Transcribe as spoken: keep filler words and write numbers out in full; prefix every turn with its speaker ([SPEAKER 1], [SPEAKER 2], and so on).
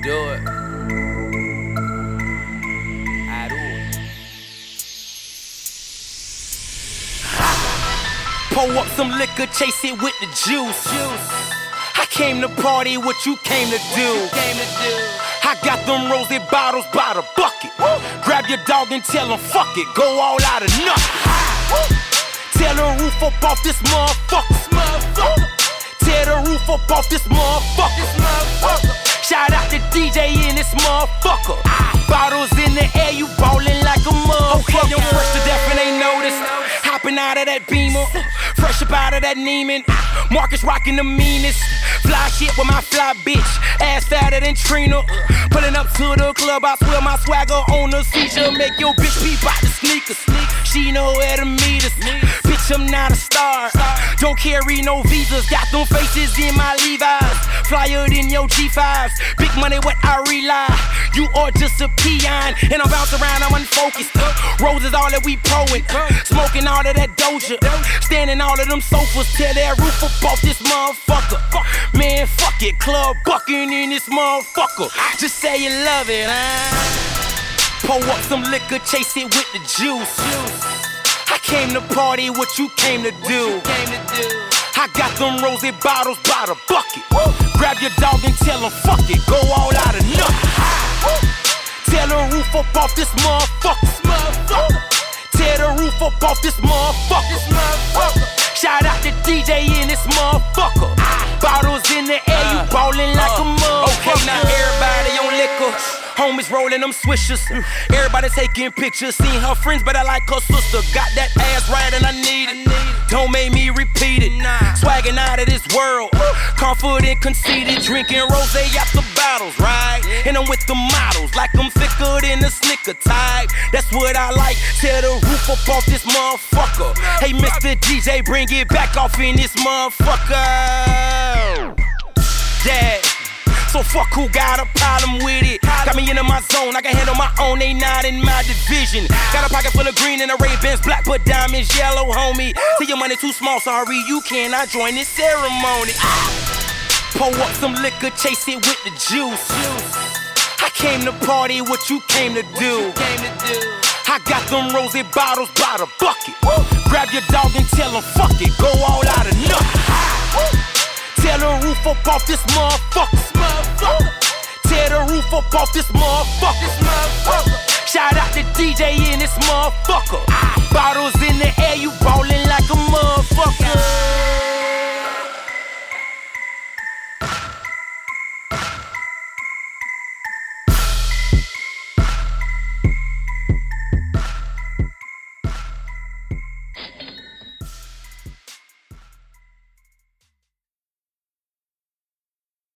[SPEAKER 1] do it. I do it.
[SPEAKER 2] Pour up some liquor, chase it with the juice. I came to party, what you came to do.
[SPEAKER 1] Came to do.
[SPEAKER 2] I got them rosy bottles by the bucket. Grab your dog and tell him fuck it, go all out of nothing. Tear the roof up off this motherfucker. Tear the roof up off this motherfucker. Shout out to D J in this motherfucker. Bottles in the air, you ballin' like a motherfucker. Okay, I'm fresh to death and ain't noticed. Hopping out of that Beamer, fresh up out of that Neiman. Marcus rockin' the meanest. Fly shit with my fly bitch, ass fatter than Trina. Pulling up to the club, I swear my swagger on the seashore. Make your bitch peep out the sneakers. She know where to meet us. Bitch, I'm not a star. Don't carry no visas. Got them faces in my Levi's. Flyer than your G fives. Big money, what I rely. You are just a peon. And I'm bounce around, I'm unfocused. Roses, all that we proing. Smoking all of that Doja. Standing all of them sofas. Tear that roof up off this motherfucker. Man, fuck it. Club bucking in this motherfucker. Just say you love it, huh? Pour up some liquor, chase it with the juice. I came to party, what you came to do. I got them rosy bottles by the bucket. Grab your dog and tell him fuck it, go all out of nothing. Tear the roof up off this motherfucker. Tear the roof up off this motherfucker. Shout out to D J in this motherfucker. Bottles in the air, you ballin' like a motherfucker. Okay, now everybody on liquor. Homies rolling them swishers. Everybody taking pictures. Seen her friends, but I like her sister. Got that ass right and I need it. Don't make me repeat it. Swagging out of this world. Confident, conceited. Drinking rosé out the bottles, right? And I'm with the models. Like I'm thicker than a snicker type. That's what I like. Tear the roof up off this motherfucker. Hey, Mister D J, bring it back off in this motherfucker. Yeah. So fuck who got a problem with it. Got me into my zone, I can handle my own, they not in my division. Got a pocket full of green and a Ray-Bans, black but diamonds, yellow, homie. Say your money too small, sorry, you cannot join this ceremony. Pour up some liquor, chase it with the juice. I came to party, what you came to do. I got them rosy bottles by the bucket. Grab your dog and tell him fuck it, go all out of nothing. Tear the roof up off this motherfucker. Tear the roof up off this motherfucker. Shout out to D J in this motherfucker.